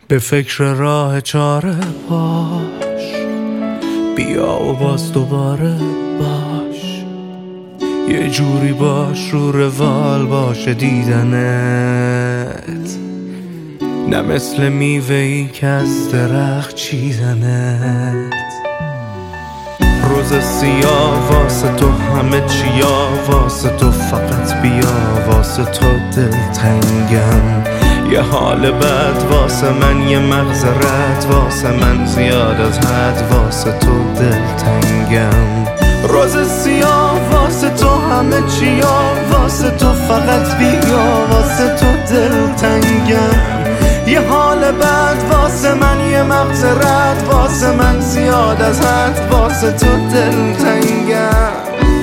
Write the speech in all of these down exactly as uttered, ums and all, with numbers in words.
به فکر راه چاره باش، بیا و باز دوباره باش، یه جوری باش رو روال باشه دیدنت، نه مثل میوه‌ای که از درخت چیدنت. روز سیاه واسه تو همه چیا، واسه تو فقط بیا، واسه تو دلتنگم. یه حال بد واسه من، یه مغز رد واسه من، زیاد از حد واسه تو دلتنگم. روز سیاه واسه تو همه چیا، واسه تو فقط بیا، واسه تو دلتنگم. یه حال بد واسه من، یه مغز رد واسه من، زیاد از حد واسه تو دلتنگم.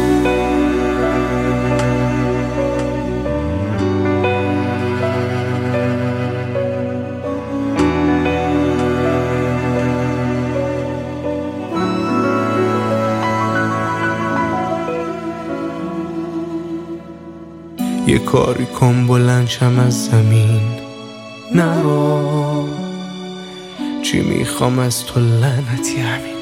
یه کاری کن بلند شم از زمین، نرو، چی میخوام از تو لعنتی همین.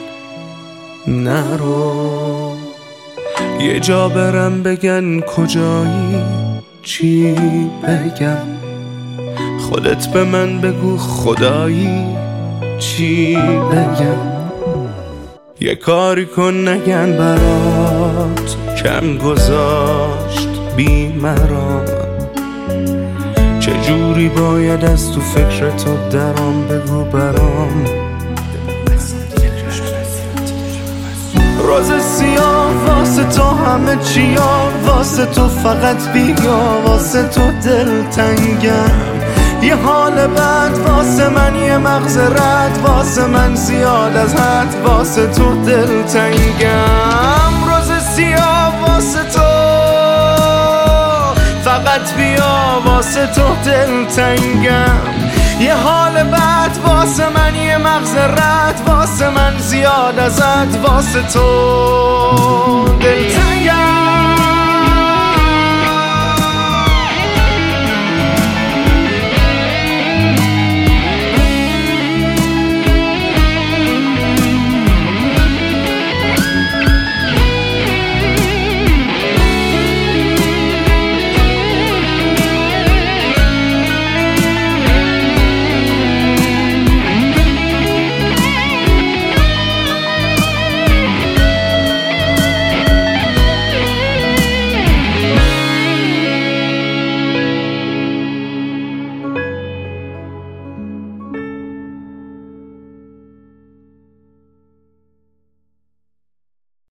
نرو، یه جا برم بگن کجایی، چی بگم، خودت به من بگو خدایی، چی بگم. یه کاری کن نگن برات کم گذاشت بی مرام، چجوری باید از تو فکر تو درام، بگو برام. روز سیاه واسه تو همه چیا، واسه تو فقط بیا، واسه تو دلتنگم. یه حال بد واسه من، یه مغز رد واسه من، زیاد از حد واسه تو دلتنگم. روز سیاه واسه تو فقط بیا، واسه تو دلتنگم. یه حال بد واسه من، یه مغز رد واسه من، زیاد از حد واسه تو دلتنگم.